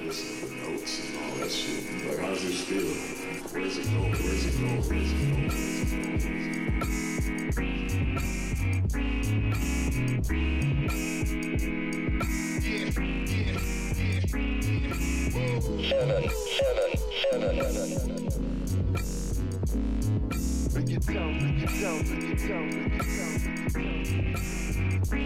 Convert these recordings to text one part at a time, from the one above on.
listening to notes and all that shit. Like, how does this feel? Where's it going? Where's it going? Where's it going? Break it down, break it down, break it down, break it down, break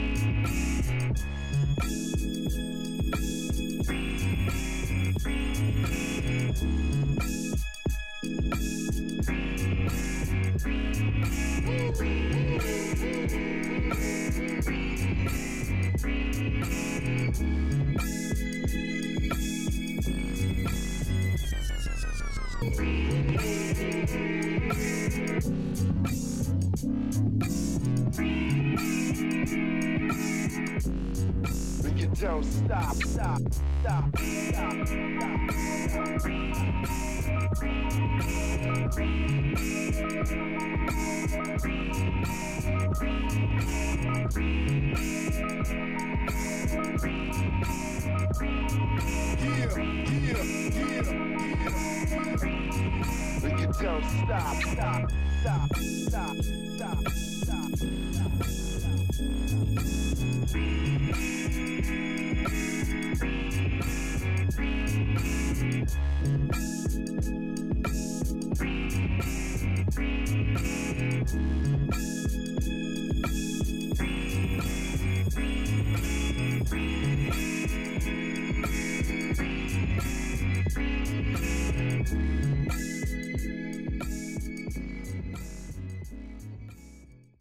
down, stop, stop, stop, stop, Break it down, stop, stop, stop, stop, stop, stop, stop.